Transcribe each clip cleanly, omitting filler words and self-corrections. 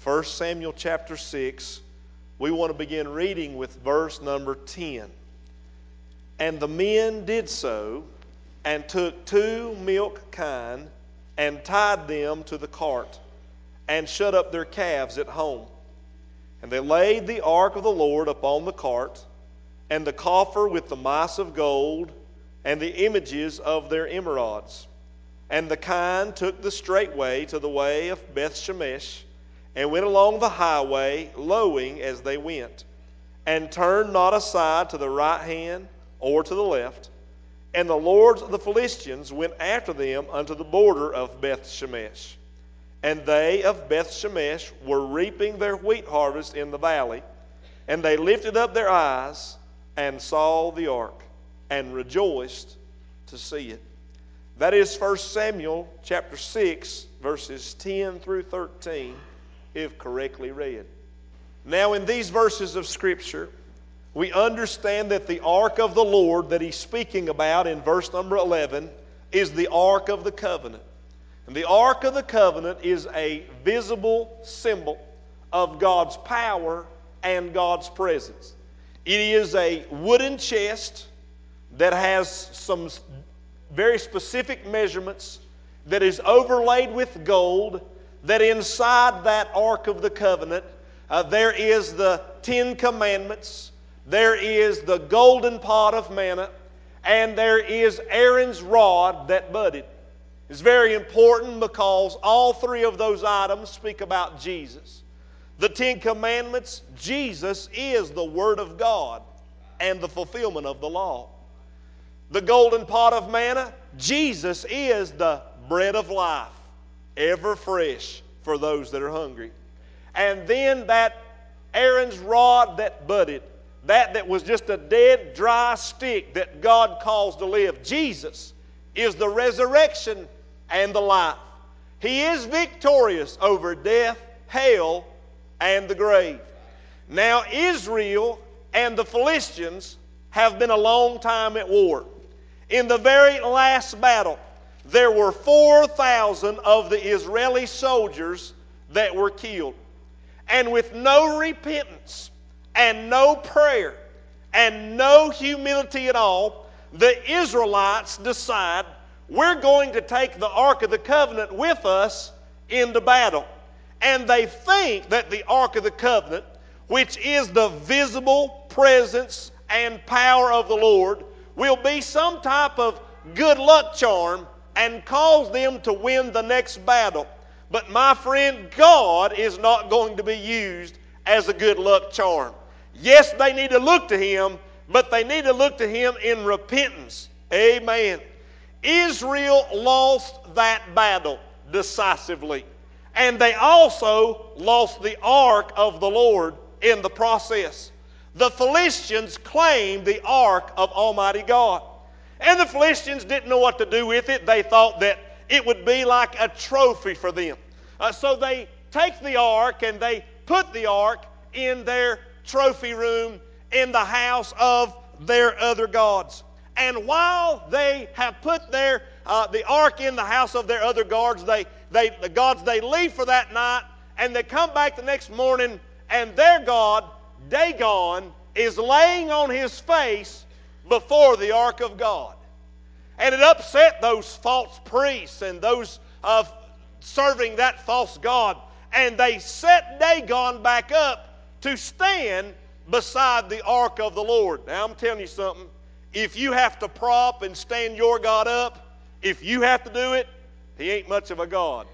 1 Samuel chapter 6. We want to begin reading with verse number 10. And the men did so, and took 2 milk kine, and tied them to the cart, and shut up their calves at home. And they laid the ark of the Lord upon the cart, and the coffer with the mice of gold, and the images of their emerods. And the kine took the straight way to the way of Bethshemesh, and went along the highway, lowing as they went, and turned not aside to the right hand or to the left. And the lords of the Philistines went after them unto the border of Bethshemesh. And they of Bethshemesh were reaping their wheat harvest in the valley. And they lifted up their eyes and saw the ark, and rejoiced to see it. That is 1 Samuel chapter 6, verses 10 through 13, if correctly read. Now in these verses of Scripture, we understand that the ark of the Lord that he's speaking about in verse number 11 is the Ark of the Covenant. And the Ark of the Covenant is a visible symbol of God's power and God's presence. It is a wooden chest that has some very specific measurements, that is overlaid with gold, that inside that Ark of the Covenant there is the 10 Commandments, there is the golden pot of manna, and there is Aaron's rod that budded. It's very important because all 3 of those items speak about Jesus. The 10 Commandments, Jesus is the Word of God and the fulfillment of the law. The golden pot of manna, Jesus is the bread of life, ever fresh for those that are hungry. And then that Aaron's rod that budded, that was just a dead, dry stick that God calls to live. Jesus is the resurrection and the life. He is victorious over death, hell, and the grave. Now Israel and the Philistines have been a long time at war. In the very last battle, there were 4,000 of the Israeli soldiers that were killed. And with no repentance and no prayer and no humility at all, the Israelites decide, we're going to take the Ark of the Covenant with us into battle. And they think that the Ark of the Covenant, which is the visible presence and power of the Lord, will be some type of good luck charm and cause them to win the next battle. But my friend, God is not going to be used as a good luck charm. Yes, they need to look to Him, but they need to look to Him in repentance. Amen. Israel lost that battle decisively. And they also lost the ark of the Lord in the process. The Philistines claimed the ark of Almighty God. And the Philistines didn't know what to do with it. They thought that it would be like a trophy for them. So they take the ark and they put the ark in their trophy room in the house of their other gods. And while they have put the ark in the house of their other gods, they leave for that night, and they come back the next morning, and their god, Dagon, is laying on his face before the ark of God. And it upset those false priests and those of serving that false god. And they set Dagon back up to stand beside the ark of the Lord. Now I'm telling you something. If you have to prop and stand your God up, if you have to do it, he ain't much of a God.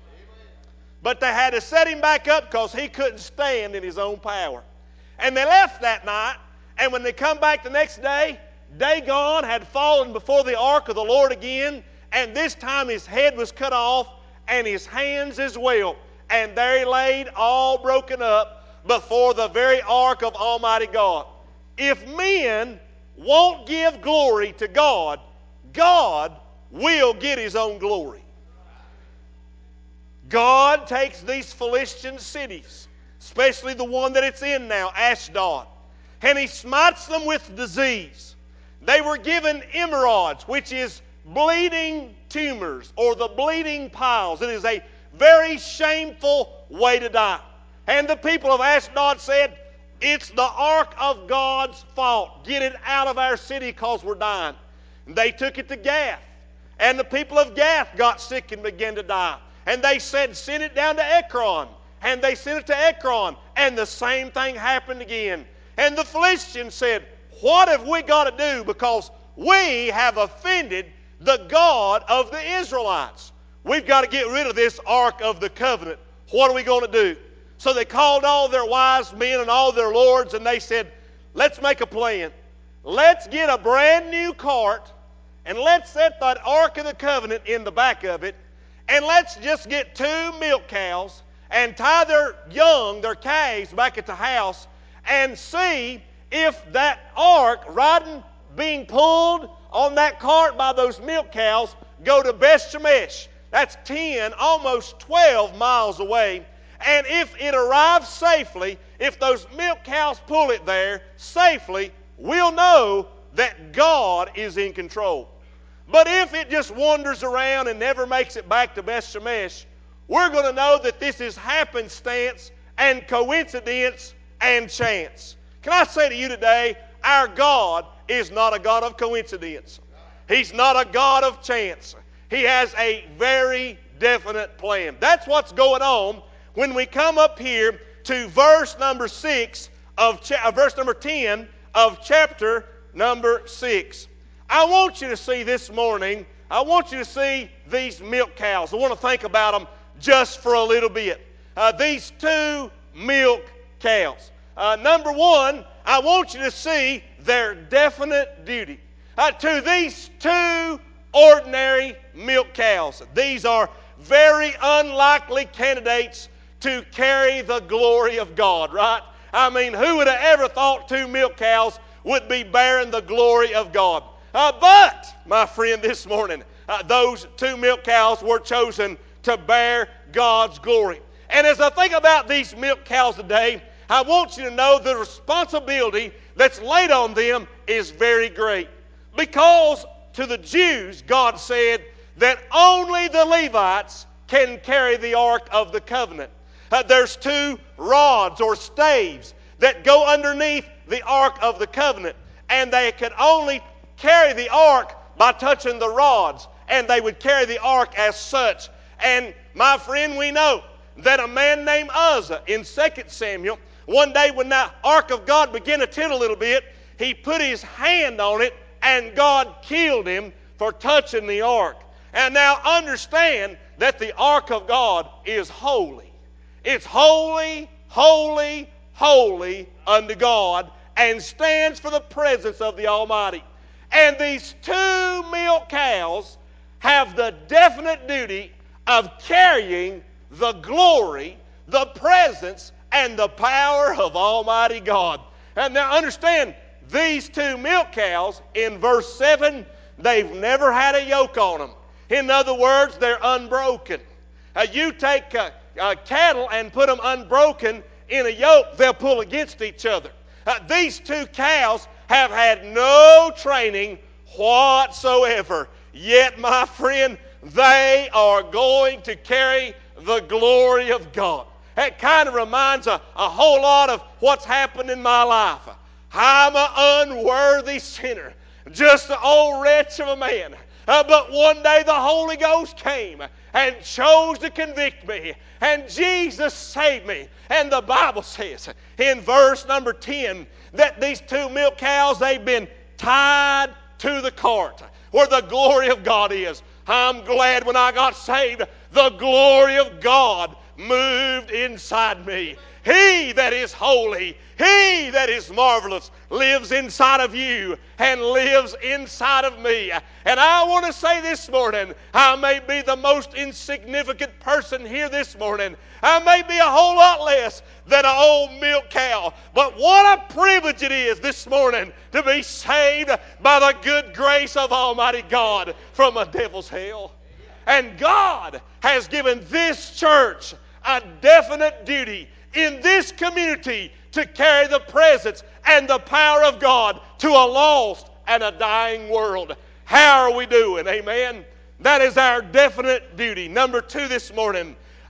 But they had to set him back up because he couldn't stand in his own power. And they left that night, and when they come back the next day, Dagon had fallen before the ark of the Lord again, and this time his head was cut off, and his hands as well. And there he laid all broken up before the very ark of Almighty God. If men won't give glory to God, God will get His own glory. God takes these Philistine cities, especially the one that it's in now, Ashdod, and He smites them with disease. They were given emerods, which is bleeding tumors or the bleeding piles. It is a very shameful way to die. And the people of Ashdod said, it's the ark of God's fault. Get it out of our city because we're dying. And they took it to Gath. And the people of Gath got sick and began to die. And they said, send it down to Ekron. And they sent it to Ekron. And the same thing happened again. And the Philistines said, what have we got to do? Because we have offended the God of the Israelites. We've got to get rid of this Ark of the Covenant. What are we going to do? So they called all their wise men and all their lords, and they said, let's make a plan. Let's get a brand new cart, and let's set that Ark of the Covenant in the back of it, and let's just get 2 milk cows and tie their young, their calves, back at the house, and see if that ark being pulled on that cart by those milk cows go to Beth Shemesh. That's 10, almost 12 miles away. And if it arrives safely, if those milk cows pull it there safely, we'll know that God is in control. But if it just wanders around and never makes it back to Beth Shemesh, we're going to know that this is happenstance and coincidence and chance. Can I say to you today, our God is not a God of coincidence. He's not a God of chance. He has a very definite plan. That's what's going on when we come up here to verse number 10 of chapter number 6. I want you to see this morning, I want you to see these milk cows. I want to think about them just for a little bit. These 2 milk cows. Number 1, I want you to see their definite duty. To these 2 ordinary milk cows. These are very unlikely candidates to carry the glory of God, right? I mean, who would have ever thought 2 milk cows would be bearing the glory of God? But, my friend, this morning, those 2 milk cows were chosen to bear God's glory. And as I think about these milk cows today, I want you to know the responsibility that's laid on them is very great. Because to the Jews, God said that only the Levites can carry the Ark of the Covenant. There's 2 rods or staves that go underneath the Ark of the Covenant. And they could only carry the Ark by touching the rods. And they would carry the Ark as such. And my friend, we know that a man named Uzzah in 2 Samuel, one day when the Ark of God began to tilt a little bit, he put his hand on it and God killed him for touching the Ark. And now understand that the Ark of God is holy. It's holy, holy, holy unto God and stands for the presence of the Almighty. And these 2 milk cows have the definite duty of carrying the glory, the presence, and the power of Almighty God. And now understand, these 2 milk cows in verse 7, they've never had a yoke on them. In other words, they're unbroken. You take cattle and put them unbroken in a yoke, they'll pull against each other. These 2 cows have had no training whatsoever. Yet, my friend, they are going to carry the glory of God. That kind of reminds a whole lot of what's happened in my life. I'm an unworthy sinner, just an old wretch of a man. But one day the Holy Ghost came and chose to convict me. And Jesus saved me. And the Bible says in verse number 10 that these 2 milk cows, they've been tied to the cart where the glory of God is. I'm glad when I got saved, the glory of God moved inside me. He that is holy, He that is marvelous lives inside of you and lives inside of me. And I want to say this morning, I may be the most insignificant person here this morning. I may be a whole lot less than an old milk cow. But what a privilege it is this morning to be saved by the good grace of Almighty God from a devil's hell. And God has given this church a definite duty in this community to carry the presence and the power of God to a lost and a dying world. How are we doing? Amen. That is our definite duty. Number 2 this morning,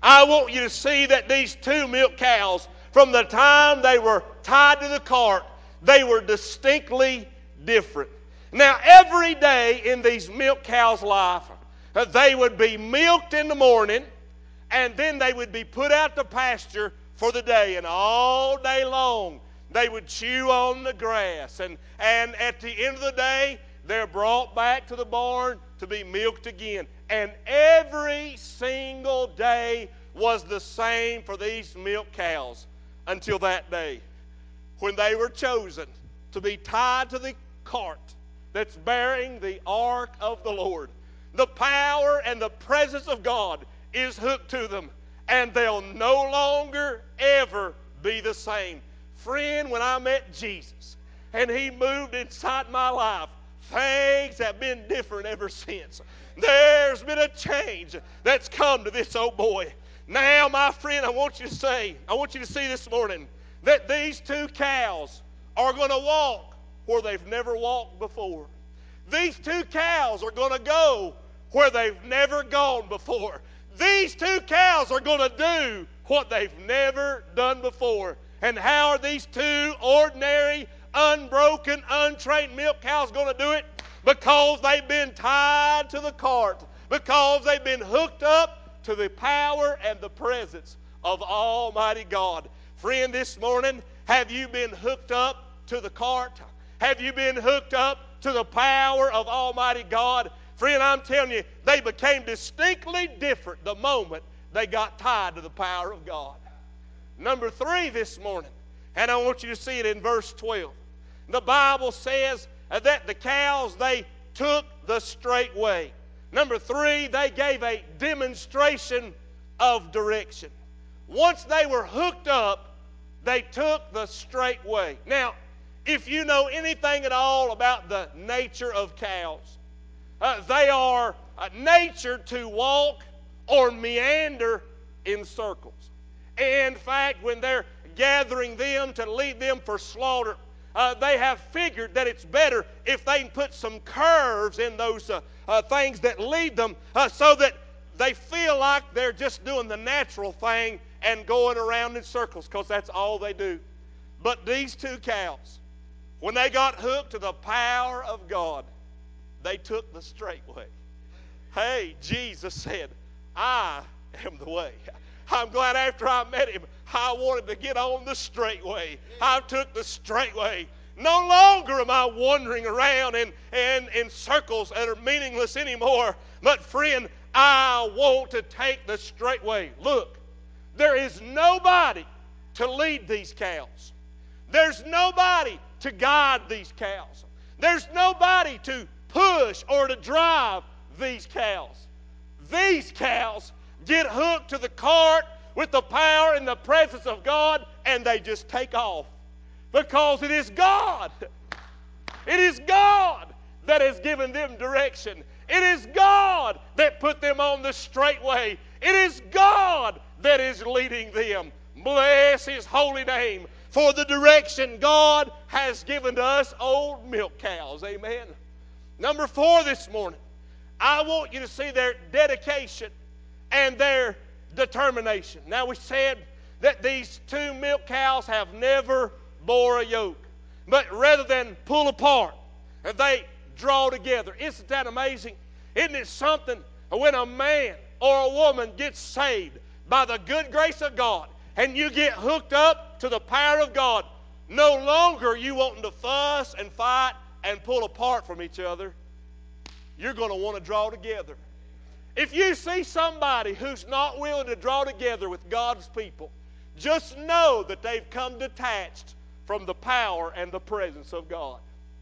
I want you to see that these two milk cows, from the time they were tied to the cart, they were distinctly different. Now, every day in these milk cows' life, they would be milked in the morning, and then they would be put out to pasture for the day. And all day long, they would chew on the grass. And at the end of the day, they're brought back to the barn to be milked again. And every single day was the same for these milk cows until that day when they were chosen to be tied to the cart that's bearing the ark of the Lord. The power and the presence of God is hooked to them, and they'll no longer ever be the same. Friend, when I met Jesus and He moved inside my life, things have been different ever since. There's been a change that's come to this old boy. Now, my friend, I want you to see this morning that these two cows are going to walk where they've never walked before. These two cows are going to go where they've never gone before. These two cows are going to do what they've never done before. And how are these two ordinary, unbroken, untrained milk cows going to do it? Because they've been tied to the cart. Because they've been hooked up to the power and the presence of Almighty God. Friend, this morning, have you been hooked up to the cart? Have you been hooked up to the power of Almighty God? Friend, I'm telling you, they became distinctly different the moment they got tied to the power of God. Number 3 this morning, and I want you to see it in verse 12. The Bible says that the cows, they took the straight way. Number 3, they gave a demonstration of direction. Once they were hooked up, they took the straight way. Now, if you know anything at all about the nature of cows, they are natured to walk or meander in circles. In fact, when they're gathering them to lead them for slaughter, they have figured that it's better if they can put some curves in those things that lead them so that they feel like they're just doing the natural thing and going around in circles, because that's all they do. But these two cows, when they got hooked to the power of God, they took the straight way. Hey, Jesus said, I am the way. I'm glad after I met Him, I wanted to get on the straight way. I took the straight way. No longer am I wandering around in circles that are meaningless anymore. But friend, I want to take the straight way. Look, there is nobody to lead these cows. There's nobody to guide these cows. There's nobody to push or to drive these cows. These cows get hooked to the cart with the power and the presence of God, and they just take off. Because it is God. It is God that has given them direction. It is God that put them on the straight way. It is God that is leading them. Bless His holy name for the direction God has given to us old milk cows. Amen. Number 4 this morning, I want you to see their dedication and their determination. Now, we said that these two milk cows have never bore a yoke, but rather than pull apart, they draw together. Isn't that amazing? Isn't it something when a man or a woman gets saved by the good grace of God and you get hooked up to the power of God, no longer are you wanting to fuss and fight and pull apart from each other. You're going to want to draw together. If you see somebody who's not willing to draw together with God's people, just know that they've come detached from the power and the presence of God.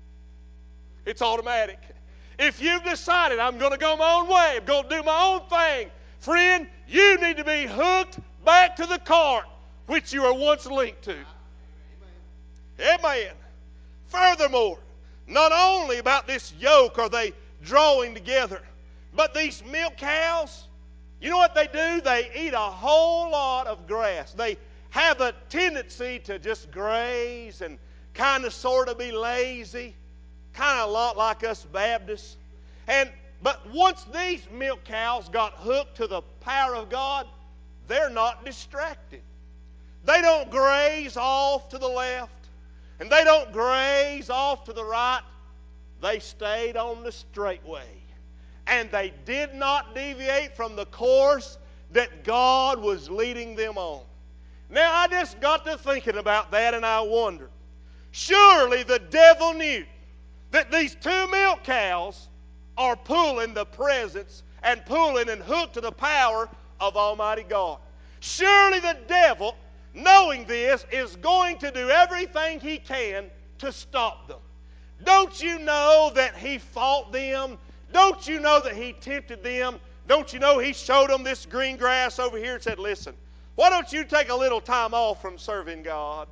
It's automatic. If you've decided, I'm going to go my own way, I'm going to do my own thing, friend, you need to be hooked back to the cart which you were once linked to. Amen. Furthermore, not only about this yoke are they drawing together, but these milk cows, you know what they do? They eat a whole lot of grass. They have a tendency to just graze and kind of sort of be lazy, kind of a lot like us Baptists. But once these milk cows got hooked to the power of God, they're not distracted. They don't graze off to the left, and they don't graze off to the right. They stayed on the straight way. And they did not deviate from the course that God was leading them on. Now, I just got to thinking about that, and I wondered, surely the devil knew that these two milk cows are pulling the presence and pulling and hooked to the power of Almighty God. Surely the devil, knowing this, is going to do everything he can to stop them. Don't you know that he fought them? Don't you know that he tempted them? Don't you know he showed them this green grass over here and said, listen, why don't you take a little time off from serving God?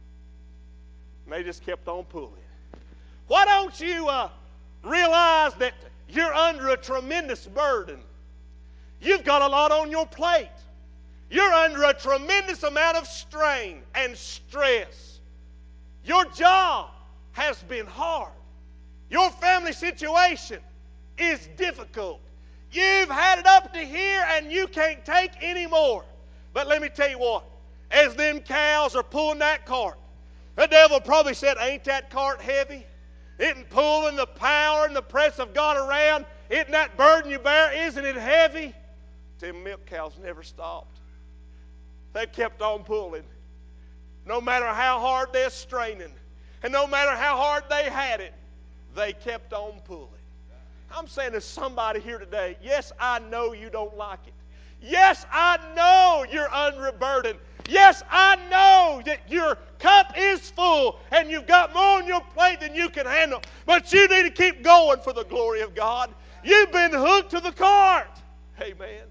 And they just kept on pulling. Why don't you realize that you're under a tremendous burden? You've got a lot on your plate. You're under a tremendous amount of strain and stress. Your job has been hard. Your family situation is difficult. You've had it up to here and you can't take any more. But let me tell you what, as them cows are pulling that cart, the devil probably said, ain't that cart heavy? Isn't pulling the power and the presence of God around? Isn't that burden you bear, isn't it heavy? Them milk cows never stopped. They kept on pulling. No matter how hard they're straining, and no matter how hard they had it, they kept on pulling. I'm saying to somebody here today, yes, I know you don't like it. Yes, I know you're under a burden. Yes, I know that your cup is full and you've got more on your plate than you can handle. But you need to keep going for the glory of God. You've been hooked to the cart. Amen.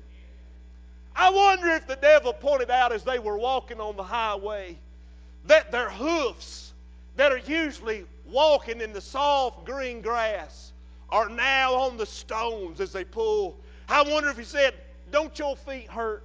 I wonder if the devil pointed out as they were walking on the highway that their hoofs that are usually walking in the soft green grass are now on the stones as they pull. I wonder if he said, don't your feet hurt?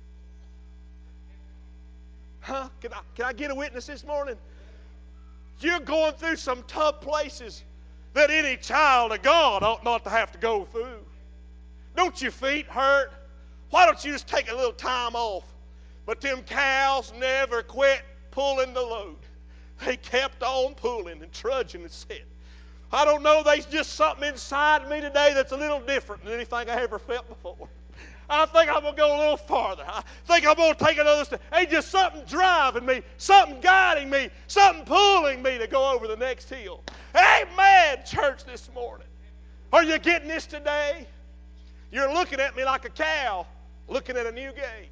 Huh? Can I get a witness this morning? You're going through some tough places that any child of God ought not to have to go through. Don't your feet hurt? Why don't you just take a little time off? But them cows never quit pulling the load. They kept on pulling and trudging and said, I don't know, there's just something inside me today that's a little different than anything I ever felt before. I think I'm going to go a little farther. I think I'm going to take another step. Ain't just something driving me, something guiding me, something pulling me to go over the next hill. Amen, church, this morning. Are you getting this today? You're looking at me like a cow looking at a new gate.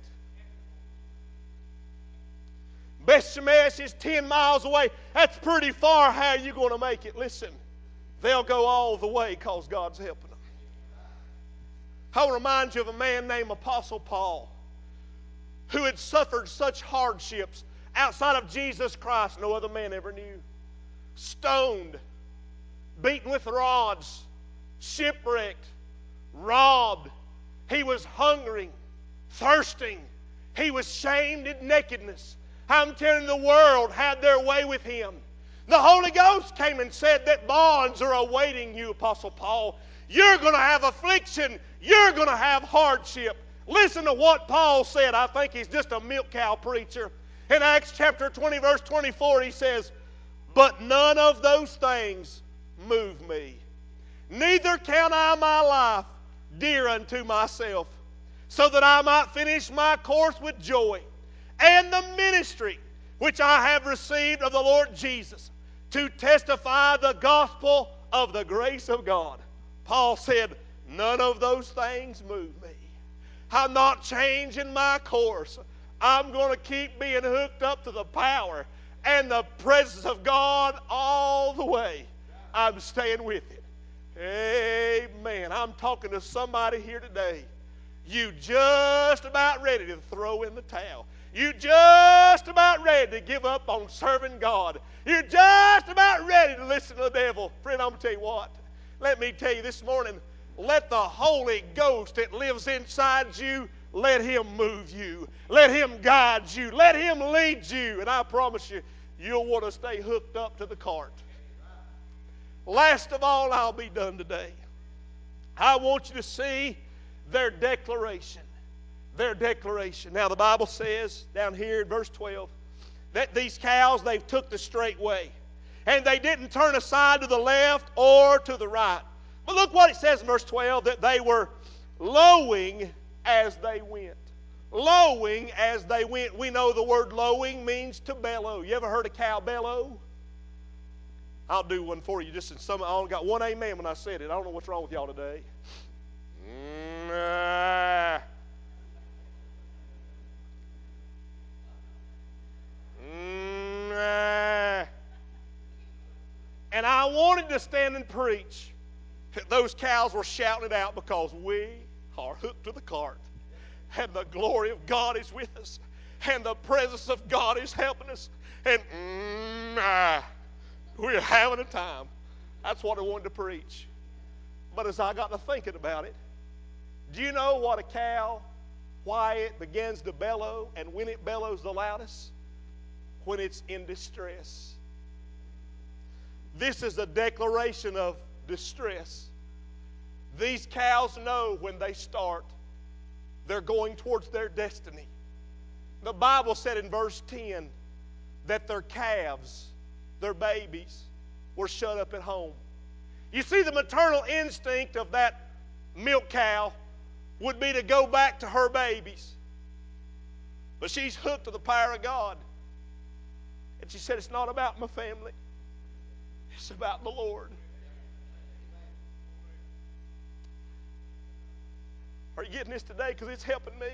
Beth Shemesh is 10 miles away. That's pretty far. How are you going to make it? Listen, they'll go all the way because God's helping them. I'll remind you of a man named Apostle Paul who had suffered such hardships outside of Jesus Christ no other man ever knew. Stoned, beaten with rods, shipwrecked, robbed. He was hungry, thirsting. He was shamed in nakedness. I'm telling you, the world had their way with him. The Holy Ghost came and said that bonds are awaiting you, Apostle Paul. You're going to have affliction. You're going to have hardship. Listen to what Paul said. I think he's just a milk cow preacher. In Acts chapter 20, verse 24, he says, but none of those things move me. Neither count I my life dear unto myself, so that I might finish my course with joy, and the ministry which I have received of the Lord Jesus, to testify the gospel of the grace of God. Paul said, none of those things move me. I'm not changing my course. I'm going to keep being hooked up to the power and the presence of God all the way. I'm staying with it. Amen. I'm talking to somebody here today. You just about ready to throw in the towel. You just about ready to give up on serving God. You're just about ready to listen to the devil. Friend, I'm going to tell you what. Let me tell you this morning, let the Holy Ghost that lives inside you, let Him move you. Let Him guide you. Let Him lead you. And I promise you, you'll want to stay hooked up to the cart. Last of all, I'll be done today. I want you to see their declaration. their declaration. Now the Bible says down here in verse 12 that these cows, they took the straight way. And they didn't turn aside to the left or to the right. But look what it says in verse 12, that they were lowing as they went. Lowing as they went. We know the word lowing means to bellow. You ever heard a cow bellow? I'll do one for you. Just in some, I only got one amen when I said it. I don't know what's wrong with y'all today. And I wanted to stand and preach. Those cows were shouting it out because we are hooked to the cart. And the glory of God is with us. And the presence of God is helping us. And we're having a time. That's what I wanted to preach. But as I got to thinking about it, do you know what a cow, why it begins to bellow and when it bellows the loudest? When it's in distress. This is a declaration of distress. These cows know when they start, they're going towards their destiny. The Bible said in verse 10 that their calves, their babies, were shut up at home. You see, the maternal instinct of that milk cow would be to go back to her babies. But she's hooked to the power of God. And she said, it's not about my family. It's about the Lord. Are you getting this today? Because it's helping me.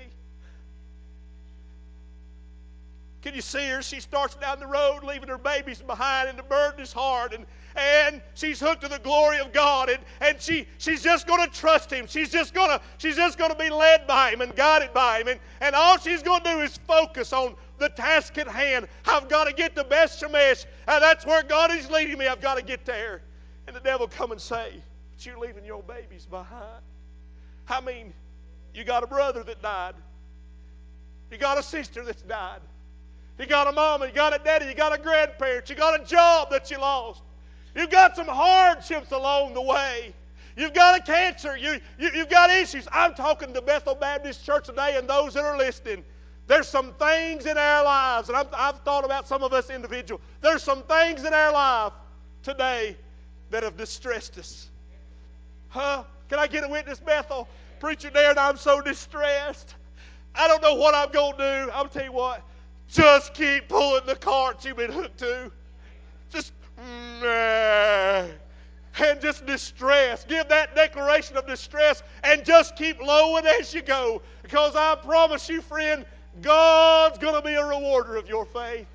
Can you see her? She starts down the road, leaving her babies behind, and the burden is hard. And she's hooked to the glory of God, and she's just going to trust Him. She's just going to be led by Him and guided by Him. And all she's going to do is focus on the task at hand. I've got to get to Beth Shemesh. That's where God is leading me. I've got to get there. And the devil come and say, but you're leaving your babies behind. I mean, you got a brother that died. You got a sister that's died. You got a mama, you got a daddy, you got a grandparent, you got a job that you lost. You've got some hardships along the way. You've got a cancer. You've got issues. I'm talking to Bethel Baptist Church today and those that are listening. There's some things in our lives, and I've thought about some of us individuals. There's some things in our life today that have distressed us. Huh? Can I get a witness, Bethel? Preacher Darren, I'm so distressed. I don't know what I'm going to do. I'll tell you what. Just keep pulling the carts you've been hooked to. Just, and just distress. Give that declaration of distress and just keep lowing as you go. Because I promise you, friend, God's going to be a rewarder of your faith.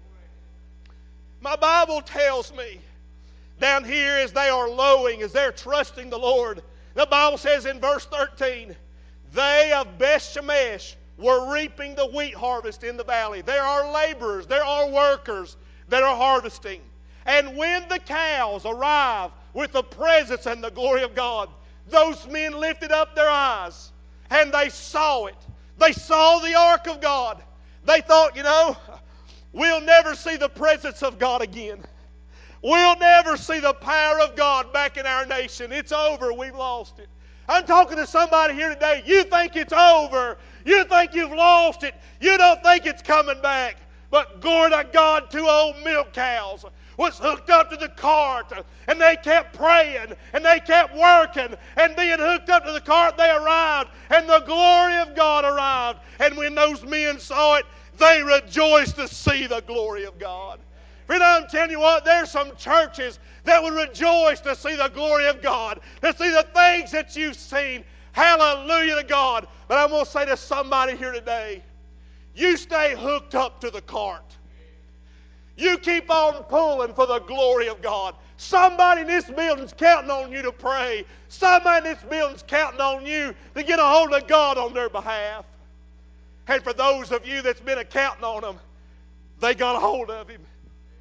My Bible tells me down here as they are lowing, as they're trusting the Lord, the Bible says in verse 13, they of Beth Shemesh were reaping the wheat harvest in the valley. There are laborers, there are workers that are harvesting. And when the cows arrive with the presence and the glory of God, those men lifted up their eyes and they saw it. They saw the ark of God. They thought, we'll never see the presence of God again. We'll never see the power of God back in our nation. It's over. We've lost it. I'm talking to somebody here today. You think it's over. You think you've lost it. You don't think it's coming back. But glory to God, 2 old milk cows was hooked up to the cart, and they kept praying, and they kept working, and being hooked up to the cart, they arrived, and the glory of God arrived. And when those men saw it, they rejoiced to see the glory of God. Friend, I'm telling you what, there's some churches that would rejoice to see the glory of God, to see the things that you've seen. Hallelujah to God. But I'm going to say to somebody here today, you stay hooked up to the cart. You keep on pulling for the glory of God. Somebody in this building's counting on you to pray. Somebody in this building's counting on you to get a hold of God on their behalf. And for those of you that's been counting on them, they got a hold of Him.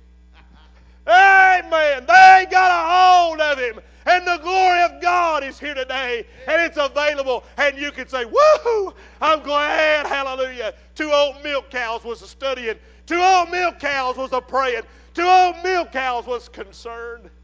Amen. They got a hold of Him. And the glory of God is here today. And it's available. And you can say, woohoo, I'm glad. Hallelujah. 2 old milk cows was studying. 2 old milk cows was a praying. 2 old milk cows was concerned.